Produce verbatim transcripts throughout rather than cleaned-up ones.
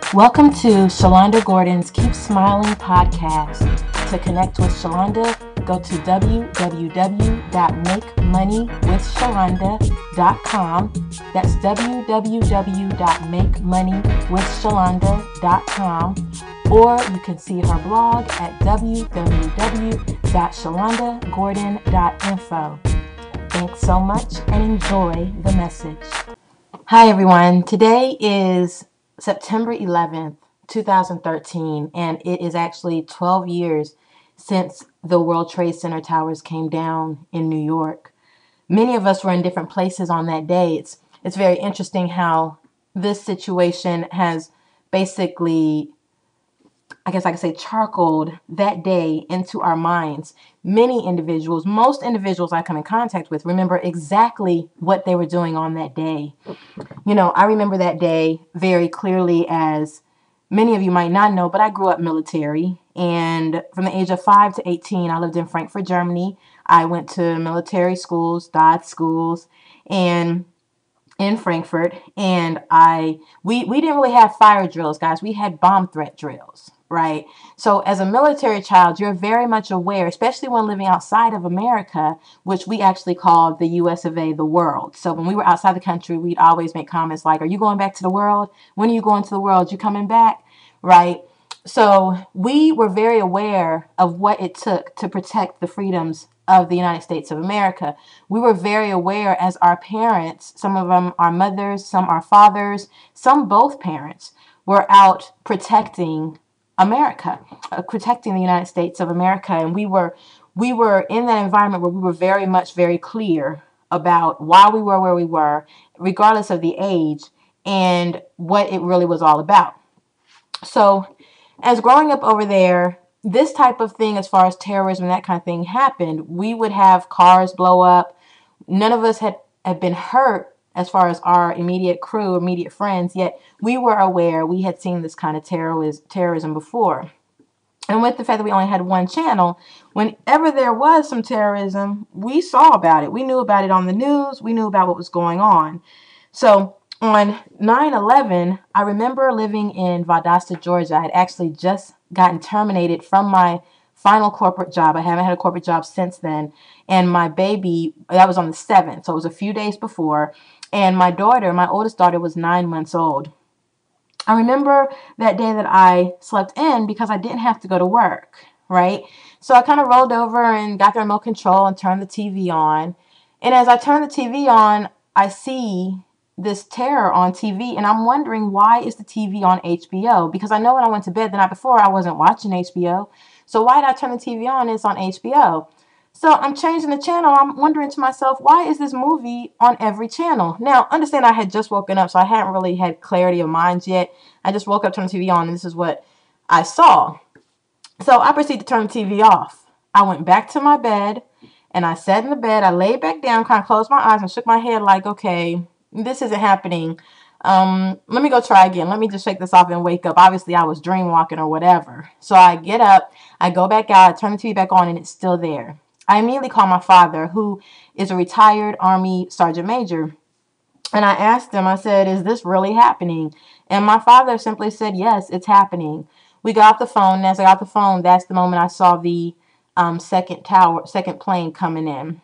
Welcome to Shalonda Gordon's Keep Smiling podcast. To connect with Shalonda, go to w w w dot make money with shalonda dot com. That's w w w dot make money with shalonda dot com. Or you can see her blog at w w w dot shalonda gordon dot info. Thanks so much and enjoy the message. Hi everyone. Today is September eleventh, two thousand thirteen, and it is actually twelve years since the World Trade Center towers came down in New York. Many of us were in different places on that day. It's it's very interesting how this situation has basically, I guess I could say, charcoaled that day into our minds. Many individuals, most individuals I come in contact with, remember exactly what they were doing on that day. You know, I remember that day very clearly, as many of you might not know, but I grew up military. And from the age of five to eighteen, I lived in Frankfurt, Germany. I went to military schools, D O T schools, and in Frankfurt. And I we, we didn't really have fire drills, guys. We had bomb threat drills, right? So as a military child, you're very much aware, especially when living outside of America, which we actually called the U S of A, the world. So when we were outside the country, we'd always make comments like, are you going back to the world? When are you going to the world? You coming back? Right? So we were very aware of what it took to protect the freedoms of the United States of America. We were very aware as our parents, some of them our mothers, some our fathers, some both parents, were out protecting America, uh, protecting the United States of America. And we were we were in that environment where we were very much very clear about why we were where we were, regardless of the age, and what it really was all about. So as growing up over there, this type of thing, as far as terrorism and that kind of thing happened, we would have cars blow up. None of us had, had been hurt as far as our immediate crew, immediate friends, yet we were aware we had seen this kind of terrorism, terrorism before. And with the fact that we only had one channel, whenever there was some terrorism, we saw about it. We knew about it on the news. We knew about what was going on. So on nine eleven, I remember living in Valdosta, Georgia. I had actually just gotten terminated from my final corporate job. I haven't had a corporate job since then. And my baby, that was on the seventh, so it was a few days before. And my daughter, my oldest daughter, was nine months old. I remember that day that I slept in because I didn't have to go to work, right? So I kind of rolled over and got the remote control and turned the T V on. And as I turn the T V on, I see this terror on T V, and I'm wondering, why is the T V on H B O? Because I know when I went to bed the night before, I wasn't watching H B O. So why did I turn the T V on? It's on H B O. So I'm changing the channel. I'm wondering to myself, why is this movie on every channel? Now, understand I had just woken up, so I hadn't really had clarity of mind yet. I just woke up, turned the T V on, and this is what I saw. So I proceeded to turn the T V off. I went back to my bed, and I sat in the bed. I laid back down, kind of closed my eyes, and shook my head like, okay, this isn't happening. Um, let me go try again. Let me just shake this off and wake up. Obviously, I was dream walking or whatever. So I get up, I go back out, I turn the T V back on, and it's still there. I immediately call my father, who is a retired Army Sergeant Major. And I asked him, I said, is this really happening? And my father simply said, yes, it's happening. We got off the phone, and as I got off the phone, that's the moment I saw the um, second tower, second plane coming in.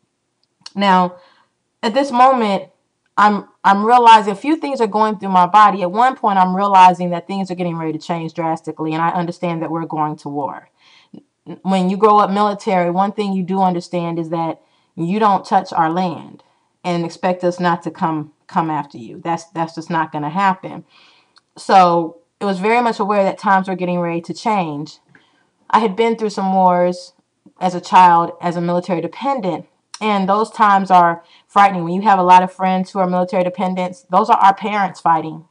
Now, at this moment, I'm I'm realizing a few things are going through my body. At one point, I'm realizing that things are getting ready to change drastically, and I understand that we're going to war. When you grow up military, one thing you do understand is that you don't touch our land and expect us not to come come after you. That's that's just not going to happen. So it was very much aware that times were getting ready to change. I had been through some wars as a child, as a military dependent. And those times are frightening. When you have a lot of friends who are military dependents, those are our parents fighting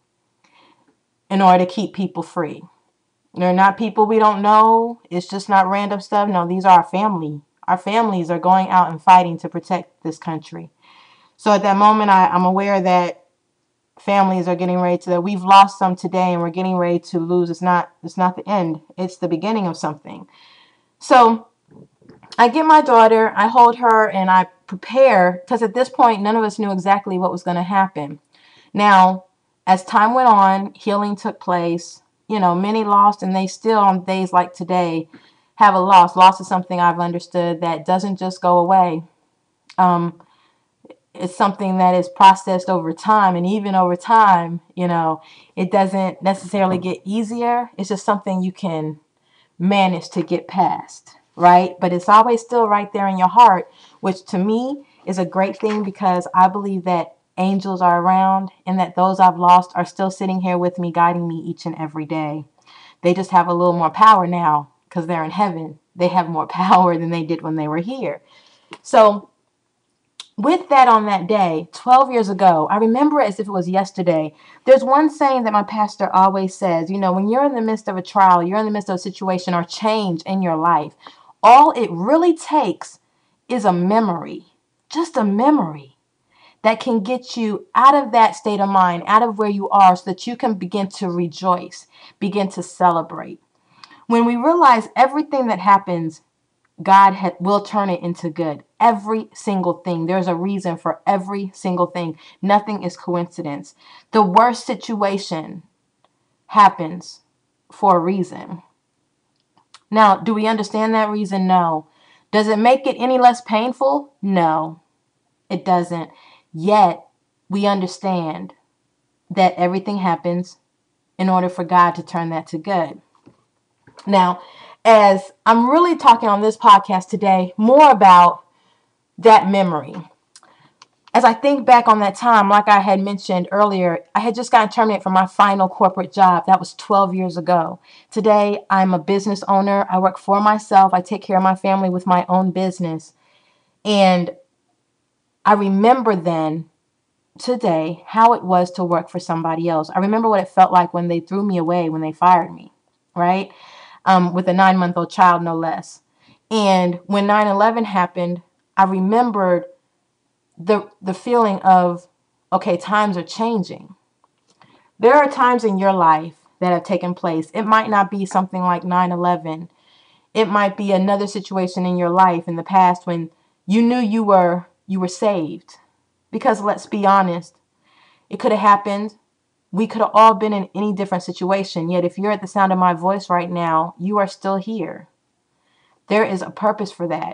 in order to keep people free. They're not people we don't know. It's just not random stuff. No, these are our family. Our families are going out and fighting to protect this country. So at that moment, I, I'm aware that families are getting ready to, that we've lost some today and we're getting ready to lose. It's not, it's not the end. It's the beginning of something. So I get my daughter, I hold her, and I prepare, because at this point, none of us knew exactly what was going to happen. Now, as time went on, healing took place. You know, many lost, and they still, on days like today, have a loss. Loss is something I've understood that doesn't just go away. Um, it's something that is processed over time, and even over time, you know, it doesn't necessarily get easier. It's just something you can manage to get past, right? But it's always still right there in your heart, which to me is a great thing, because I believe that angels are around and that those I've lost are still sitting here with me, guiding me each and every day. They just have a little more power now because they're in heaven. They have more power than they did when they were here. So with that, on that day, twelve years ago, I remember it as if it was yesterday. There's one saying that my pastor always says, you know, when you're in the midst of a trial, you're in the midst of a situation or change in your life, all it really takes is a memory, just a memory that can get you out of that state of mind, out of where you are, so that you can begin to rejoice, begin to celebrate. When we realize everything that happens, God ha- will turn it into good. Every single thing. There's a reason for every single thing. Nothing is coincidence. The worst situation happens for a reason. Now, do we understand that reason? No. Does it make it any less painful? No, it doesn't. Yet, we understand that everything happens in order for God to turn that to good. Now, as I'm really talking on this podcast today, more about that memory. As I think back on that time, like I had mentioned earlier, I had just gotten terminated from my final corporate job. That was twelve years ago. Today, I'm a business owner. I work for myself. I take care of my family with my own business. And I remember then, today, how it was to work for somebody else. I remember what it felt like when they threw me away, when they fired me, right? Um, with a nine-month-old child, no less. And when nine eleven happened, I remembered the the feeling of, okay, times are changing. There are times in your life that have taken place. It might not be something like nine eleven. It might be another situation in your life in the past when you knew you were you were saved. Because let's be honest, it could have happened. We could have all been in any different situation. Yet if you're at the sound of my voice right now, you are still here. There is a purpose for that.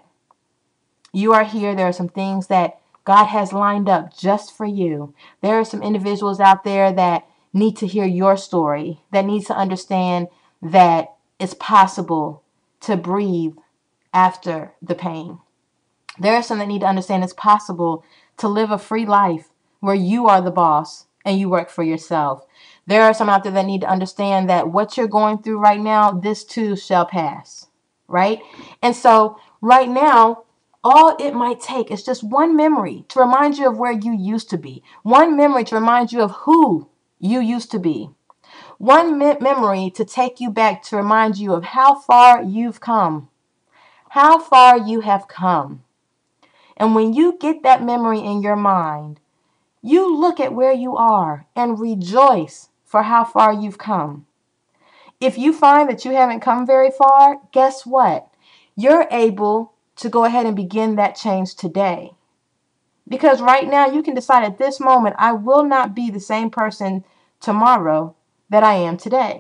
You are here. There are some things that God has lined up just for you. There are some individuals out there that need to hear your story, that need to understand that it's possible to breathe after the pain. There are some that need to understand it's possible to live a free life where you are the boss and you work for yourself. There are some out there that need to understand that what you're going through right now, this too shall pass, right? And so right now, all it might take is just one memory to remind you of where you used to be. One memory to remind you of who you used to be. One me- memory to take you back to remind you of how far you've come. How far you have come. And when you get that memory in your mind, you look at where you are and rejoice for how far you've come. If you find that you haven't come very far, guess what? You're able to go ahead and begin that change today. Because right now you can decide at this moment, I will not be the same person tomorrow that I am today.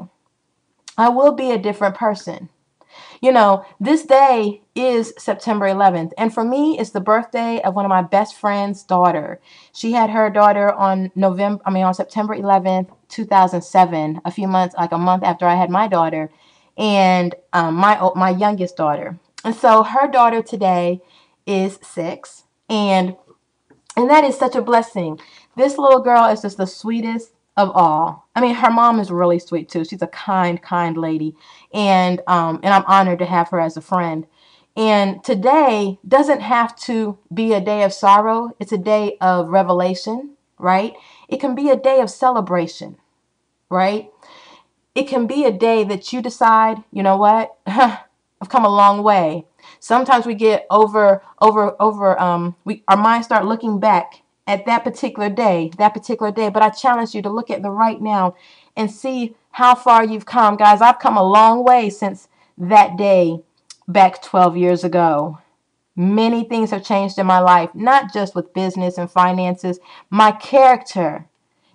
I will be a different person. You know, this day is September eleventh, and for me, it's the birthday of one of my best friend's daughter. She had her daughter on November, I mean, on September eleventh, two thousand seven, a few months, like a month after I had my daughter, and um, my my youngest daughter. And so her daughter today is six, and and that is such a blessing. This little girl is just the sweetest of all. I mean, her mom is really sweet too. She's a kind, kind lady. And um, and I'm honored to have her as a friend. And today doesn't have to be a day of sorrow. It's a day of revelation, right? It can be a day of celebration, right? It can be a day that you decide, you know what? I've come a long way. Sometimes we get over, over, over, um, we, our minds start looking back at that particular day, that particular day. But I challenge you to look at the right now and see how far you've come. Guys, I've come a long way since that day back twelve years ago. Many things have changed in my life, not just with business and finances. My character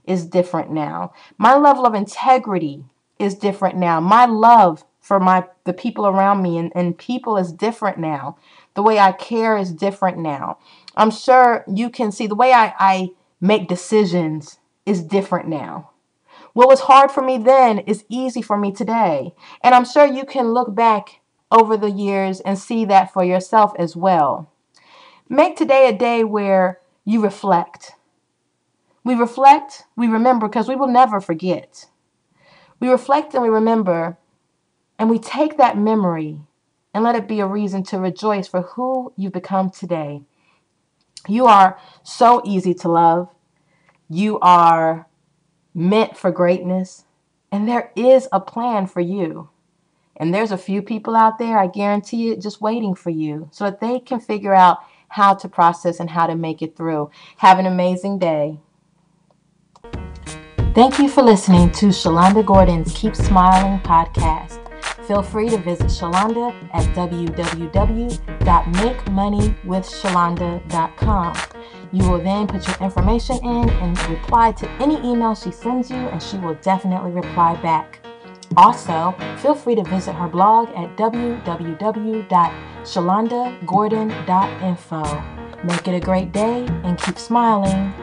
is different now. My level of integrity is different now. My love for my the people around me and, and people is different now. The way I care is different now. I'm sure you can see the way I, I make decisions is different now. What was hard for me then is easy for me today. And I'm sure you can look back over the years and see that for yourself as well. Make today a day where you reflect. We reflect, we remember, because we will never forget. We reflect and we remember, and we take that memory and let it be a reason to rejoice for who you've become today. You are so easy to love. You are meant for greatness, and there is a plan for you. And there's a few people out there, I guarantee it, just waiting for you so that they can figure out how to process and how to make it through. Have an amazing day. Thank you for listening to Shalonda Gordon's Keep Smiling podcast. Feel free to visit Shalonda at w w w dot make money with shalonda dot com. You will then put your information in and reply to any email she sends you, and she will definitely reply back. Also, feel free to visit her blog at w w w dot shalonda gordon dot info. Make it a great day and keep smiling.